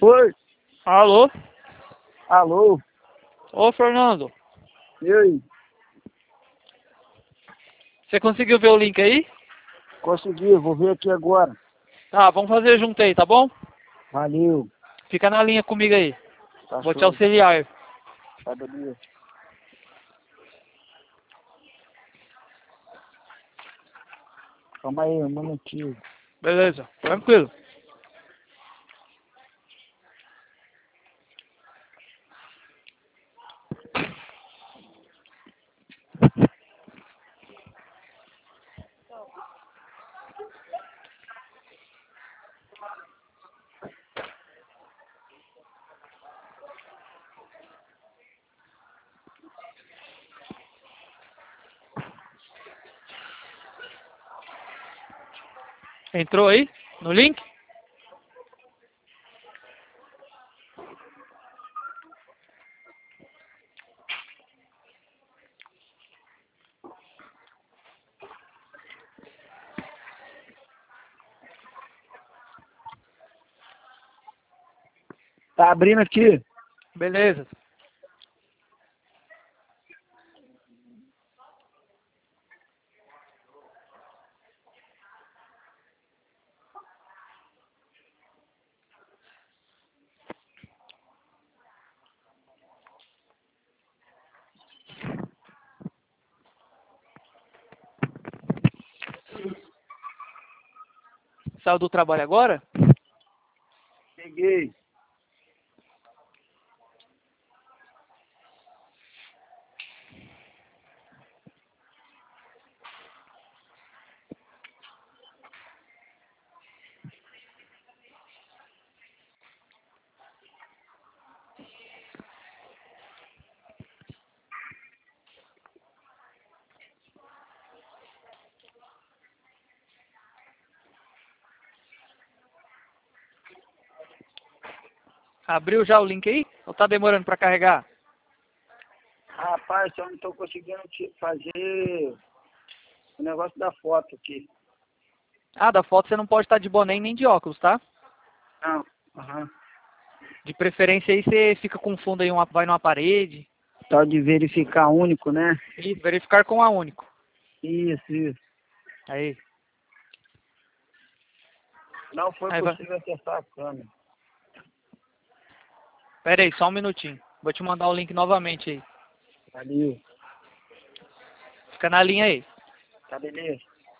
Oi, Alô? alô, Ô, Fernando. e aí? Você conseguiu ver o link aí? Consegui, vou ver aqui agora. Tá, vamos fazer junto aí, tá bom? Valeu, Fica na linha comigo aí. tá Vou te show, auxiliar. tá beleza. Calma aí, um minutinho. Beleza, tranquilo. Entrou aí? No link? Tá abrindo aqui. Beleza. Saiu do trabalho agora? Peguei. Abriu já o link aí? Ou tá demorando pra carregar? Rapaz, eu não tô conseguindo fazer o negócio da foto aqui. Ah, da foto você não pode estar de boné nem de óculos, tá? Não, aham. De preferência aí você fica com fundo aí, vai numa parede. Tal de verificar único, né? E verificar com a único. Isso. Aí. Não foi Aí vai. possível acessar a câmera. Pera aí, só um minutinho. Vou te mandar o link novamente aí. Valeu, Fica na linha aí. tá beleza.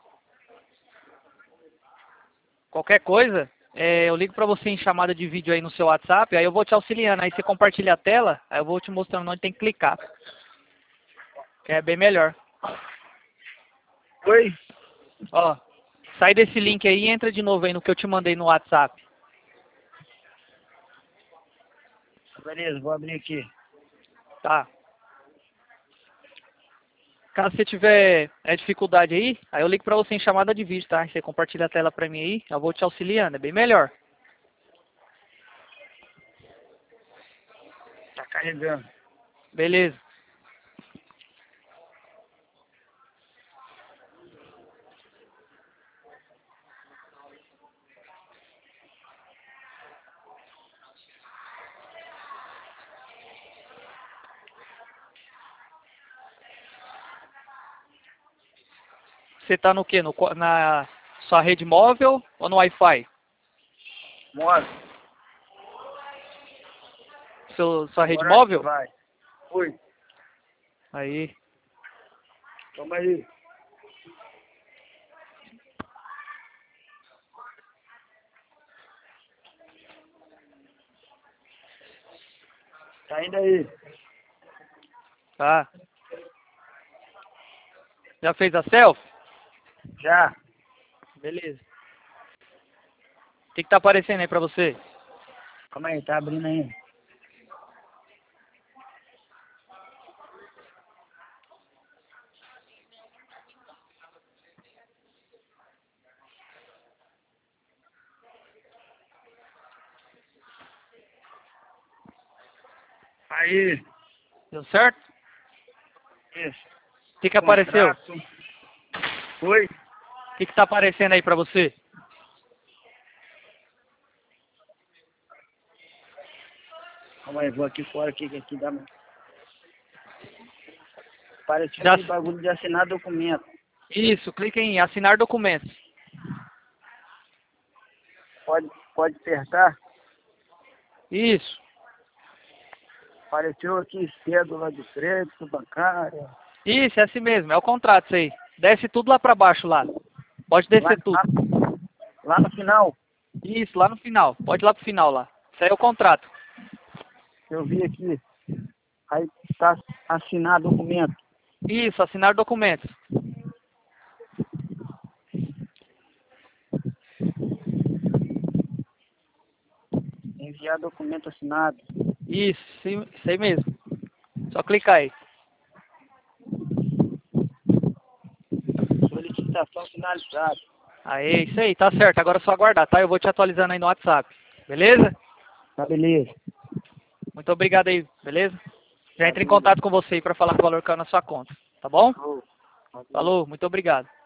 Qualquer coisa, eu ligo pra você em chamada de vídeo aí no seu WhatsApp, aí eu vou te auxiliando. Aí você compartilha a tela, aí eu vou te mostrando onde tem que clicar. Que é bem melhor. Oi? Ó, sai desse link aí e entra de novo aí no que eu te mandei no WhatsApp. Beleza, vou abrir aqui. Tá? Caso você tiver dificuldade aí eu ligo pra você em chamada de vídeo, tá? Você compartilha a tela pra mim aí, eu vou te auxiliando, é bem melhor. Tá carregando. Beleza. Você tá no quê? Na sua rede móvel ou no Wi-Fi? Mostra. Sua rede Agora móvel? vai. Oi, Aí. toma aí. Tá indo aí. Tá. Já fez a selfie? Já. Beleza. O que tá aparecendo aí pra você? Calma aí, tá abrindo ainda. Aí. Deu certo? Isso. O que apareceu? Contrato. Oi. O que tá aparecendo aí pra você? Calma aí, vou aqui fora, que aqui dá... Apareceu Já- aquele bagulho de assinar documento. Isso, clique em assinar documentos. Pode apertar. Isso, Apareceu aqui cédula de crédito, bancária. isso, é assim mesmo, é o contrato isso aí. Desce tudo lá pra baixo lá. Pode descer tudo. Lá no final, Isso, lá no final. Pode ir lá pro final lá. Isso aí é o contrato. eu vi aqui. Aí tá assinar documento. Isso, assinar documentos. Enviar documento assinado. Isso aí mesmo. Só clicar aí. Solicitação finalizada. Aí, isso aí, tá certo. Agora é só aguardar, tá? Eu vou te atualizando aí no WhatsApp. Beleza? Tá, beleza. Muito obrigado aí, beleza? Já entra em contato com você aí pra falar com o valor que caiu na sua conta. Tá bom? Falou, muito obrigado.